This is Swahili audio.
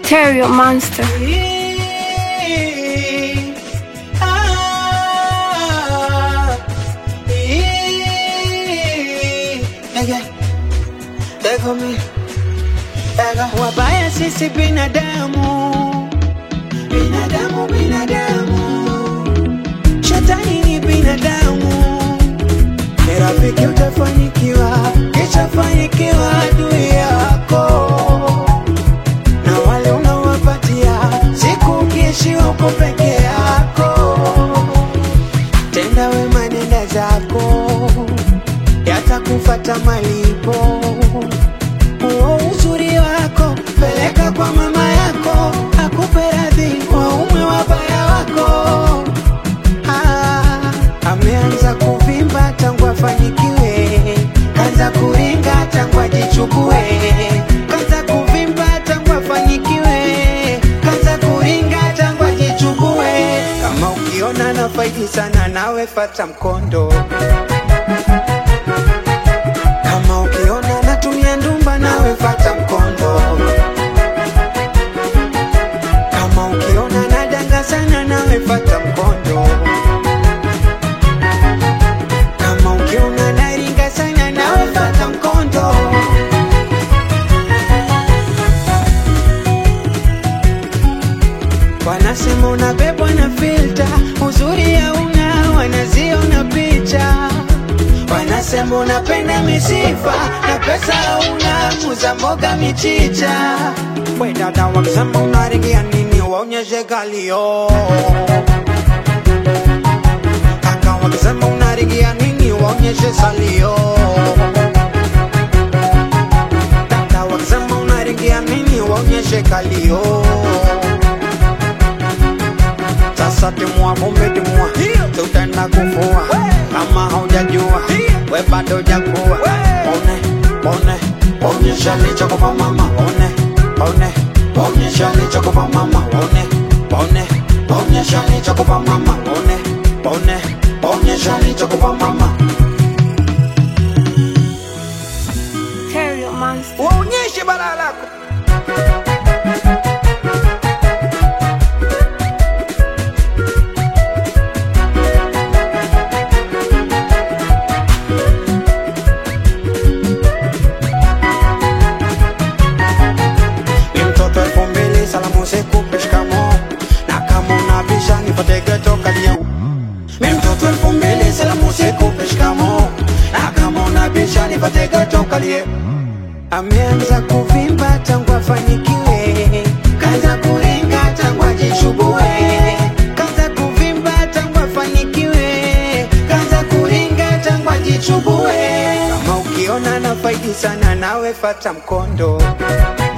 Terrio Monster. Wabaya sisi binadamu, shetani ni binadamu. Ni rafiki utafanikiwa, kisha fanikiwa adui yako. Na wale unawapatia, siku ukiishiwa uko peke yako. Tenda wema nenda zako, yatakufuata malipo. Uzuri wako peleka kwa mama yako, akupe radhi waume wabaya wako. Ameanza kuvimba tangu afanikiwe, kaanza kuringa tangu ajichukue. Kaanza kuvimba tangu afanikiwe, kaanza kuringa tangu ajichukue. Kama ukiona na faidi sana nawe fata mkondo. Kama ukiona natumia ndumba nawe fata mkondo. Kama ukiona nadanga sana nawe fata mkondo. Kama ukiona naringa sana nawe fata mkondo. Wanasema unabebwa na filter, uzuri hauna, wanaziona picha. Wanasema unapenda misifa, na pesa hauna, muza mboga michicha. We dada wakisema unaringia nini, waonyeshe kalio. Kaka wakisema unaringia nini, waonyeshe salio. Dada wakisema unaringia nini, waonyeshe kalio. Sasa timua bombe timua, tutaenda kufua. Kama haujajua, we bado hujakuwa. Onyesha lichokupa mama. Onyesha lichokupa mama. Onyesha lichokupa mama. Onyesha lichokupa mama. Terrio Monster. Waonyeshe balaa lako. Salamu sikupe shikamo, na kama unabisha nipate geto kalia. Mimi mtoto 2000, salamu sikupe shikamo, na kama unabisha nipate geto kalia. Ameanza kuvimba tangu afanikiwe, kaanza kuringa tangu ajishubue. Kaanza kuvimba tangu afanikiwe, kaanza kuringa tangu ajichubue. Kama ukiona na faidi sana nawe fata mkondo.